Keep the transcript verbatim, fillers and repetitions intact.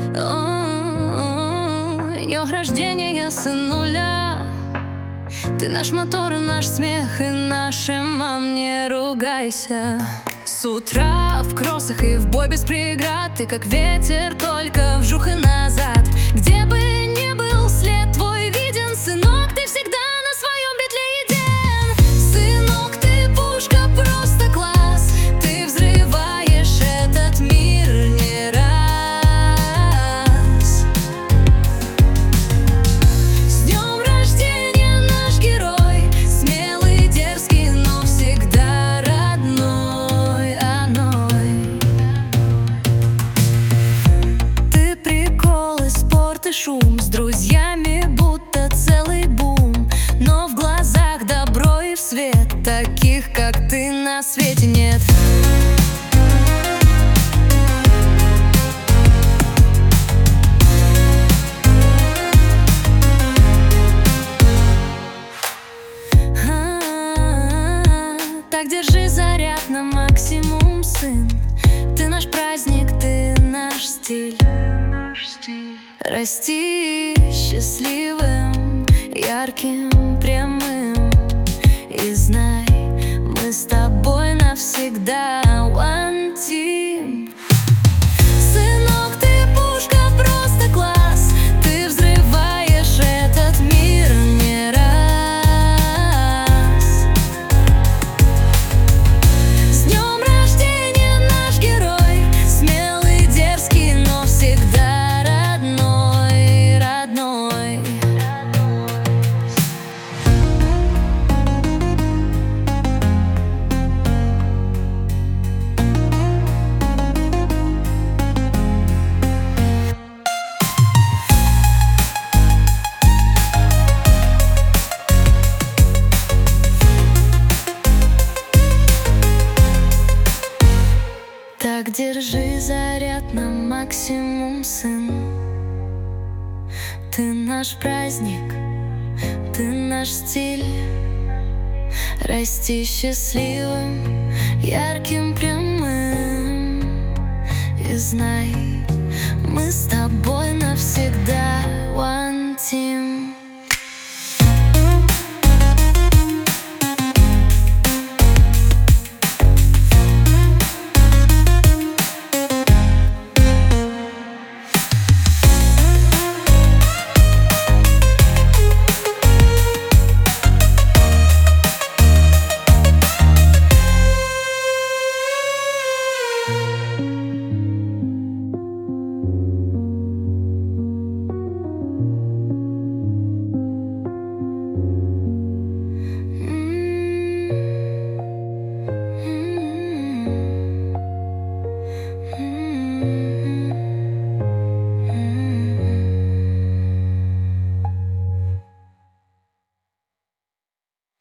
О, днем рождения, сынуля. Ты наш мотор и наш смех, и наша мам, не ругайся. С утра в кроссах и в бой без преград. Ты как ветер, только вжух и назад. Где бы ни был след твой виден, сынок, ты всегда на своем битле еден. Сынок, ты пушка, просто класс. Ты взрываешь этот мир не раз. С днем рождения, наш герой, смелый, дерзкий, но всегда родной, оной. Ты прикол и спорт и шум, с друзьями будто целый бум. Но в глазах добро и в свет, таких как ты на свете нет. Так держи заряд на максимум, сын. Ты наш праздник, ты наш стиль. Расти счастливым, ярким, прямым. И знай, мы с тобой навсегда one team. Сынок, ты пушка, просто класс. Ты взрываешь этот мир не раз. С днем рождения, наш герой, смелый, дерзкий, но всегда родной, родной. Так держи заряд на максимум, сын. Ты наш праздник, ты наш стиль. Расти счастливым, ярким, прямым. И знай,